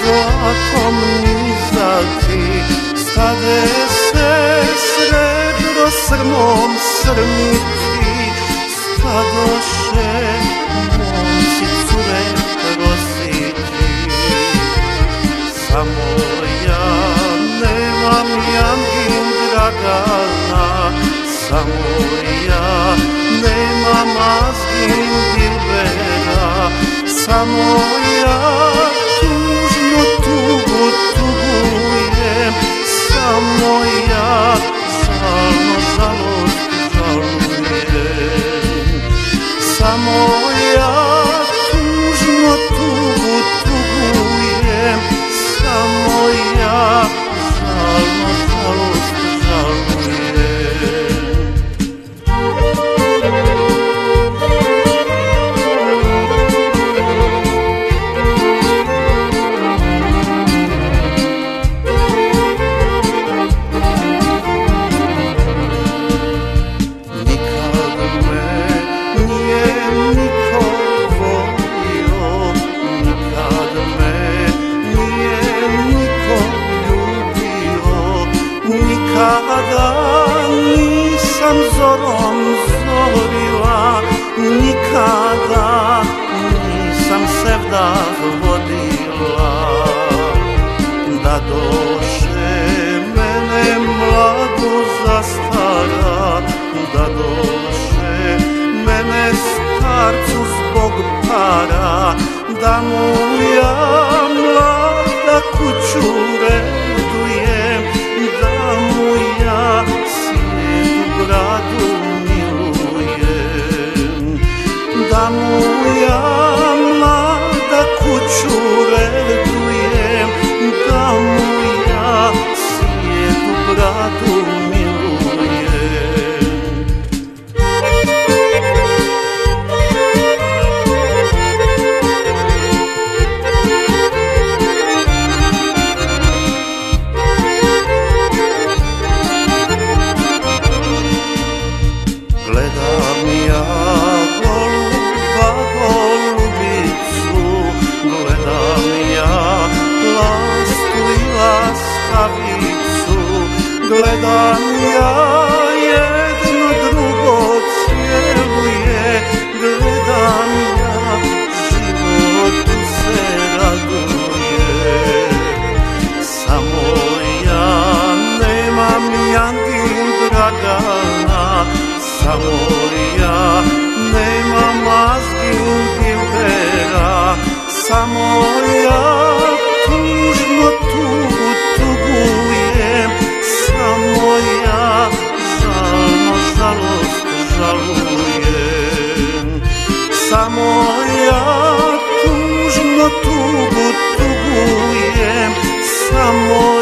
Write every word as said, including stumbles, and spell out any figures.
zlatom nizati, stade se srebro srmom srmiti, stadoše momci cure prositi. Samo ja nemam Jangin Dragana, samo ja nemam Azgin Dilbera, samo ja tužno tugu tugujem, samo ja žalno žalost žalujem, samo ja tužno tugu tugujem, samo ja žalno žalost žalujem. Nikada nisam zorom zorila, nikada nisam se vdah vodila, da doše mene mladu zastara, da doše mene starcu zbog para, da mu ja mlada kuću redujem, da mu ja svijetu bradu milujem, da mu ja mlada kuću redujem, da mu ja svijetu bradu milujem. Gledam ja goluba golubicu, gledam ja lastu i lastavicu, gledam ja jedno drugo cjeluje, gledam ja životu se raduje. Samo ja nemam Jangin Dragana, samo ja nemam Azgin Dilbera, samo ja tužno tugu tugujem, samo ja žalno žalost žalujem, samo ja tužno tugu tugujem, samo